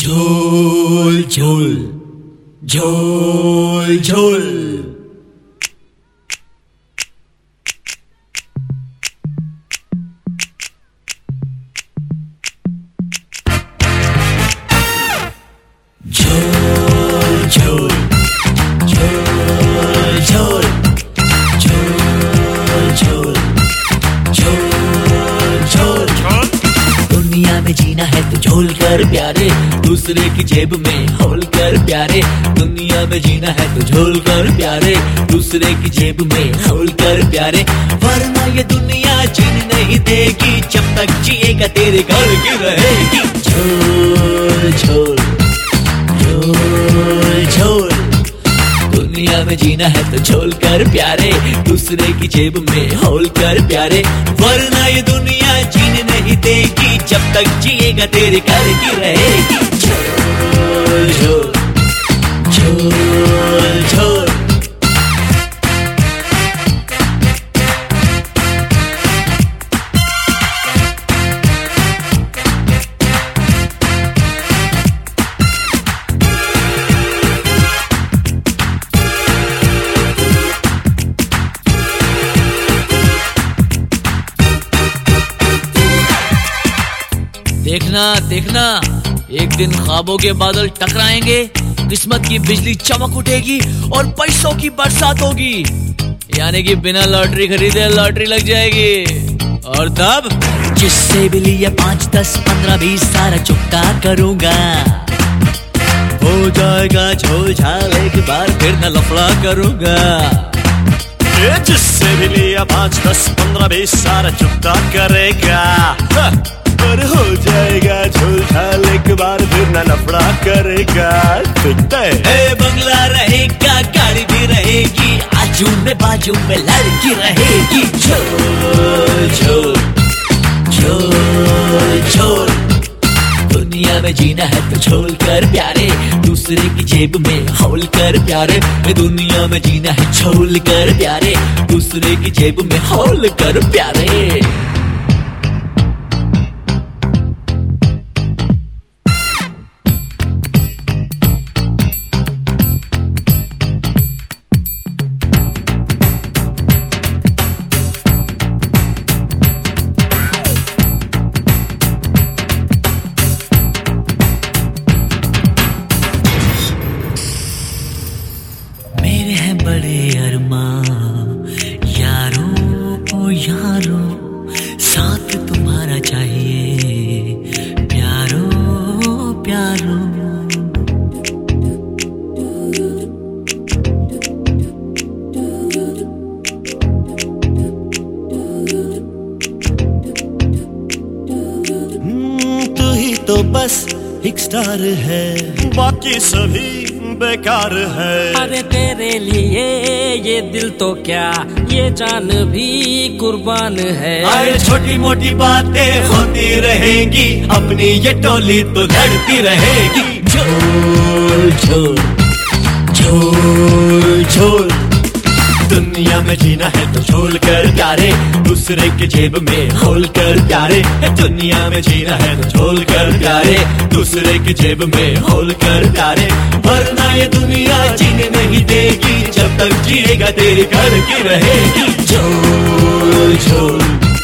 झोल झोल झोल झोल। झोल झोल झोल झोल झोल झोल झोल झोल। दुनिया में जीना है तो झोल कर प्यारे, दूसरे की जेब में होल कर प्यारे। दुनिया में जीना है तो झोल कर प्यारे, दूसरे की जेब में होल कर प्यारे। वरना ये दुनिया जीने नहीं देगी, जब तक जिएगा तेरे घर की रहेगी। झोल झोल झोल झोल। दुनिया में जीना है तो झोल कर प्यारे, दूसरे की जेब में होल कर प्यारे। वरना ये दुनिया जीने नहीं देगी, जब तक जिएगा तेरे घर की रहेगी। झोल झोल झोल झोल। देखना देखना, एक दिन ख्वाबों के बादल टकराएंगे, किस्मत की बिजली चमक उठेगी और पैसों की बरसात होगी। यानी कि बिना लॉटरी खरीदे लॉटरी लग जाएगी। और तब जिससे भी लिए 5, 10, 15, 20 सारा चुकता करूंगा। हो जाएगा झोल झाल, एक बार फिर न लफड़ा करूंगा। जिससे भी लिया 5, 10, 15, 20 सारा चुकता करेगा। पर हो जाएगा झोल झाल, एक बार फिर न लफड़ा करेगा। दिखता है बंगला रहेगा, गाड़ी भी रहेगी, आजू में बाजू में लड़की रहेगी। झोल झोल झोल झोल। दुनिया में जीना है तो झोल कर प्यारे, दूसरे की जेब में होल कर प्यारे। दुनिया में जीना है झोल कर प्यारे, दूसरे की जेब में होल कर प्यारे। मेरे हैं बड़े अरमान यारों ओ यारों, साथ तुम्हारा चाहिए प्यारों प्यारों। तू ही तो बस एक स्टार है, बाकी सभी बेकार है। अरे तेरे लिए ये दिल तो क्या, ये जान भी कुर्बान है। अरे छोटी मोटी बातें होती रहेंगी, अपनी ये टोली तो लड़ती रहेगी। झोल झोल झोल झोल। दुनिया में जीना है तो झोल कर प्यारे, दूसरे के जेब में होल कर प्यारे। दुनिया में जीना है तो झोल कर प्यारे, दूसरे के जेब में होल कर प्यारे। वरना ये दुनिया जीने नहीं देगी, जब तक जिएगा तेरे घर की रहेगी। झोल झोल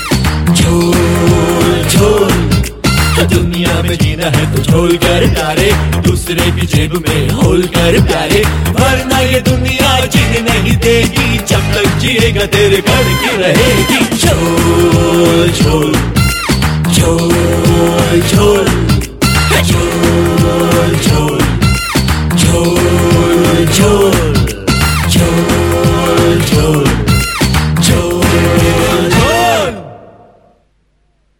झोल झोल। दुनिया में जीना है तो झोल कर प्यारे, दूसरे की जेब में होल कर प्यारे। वरना ये दुनिया जीने नहीं देगी, जब तक जिएगा तेरे घर की रहेगी। झोल झोल झोल झोल झोल झोल।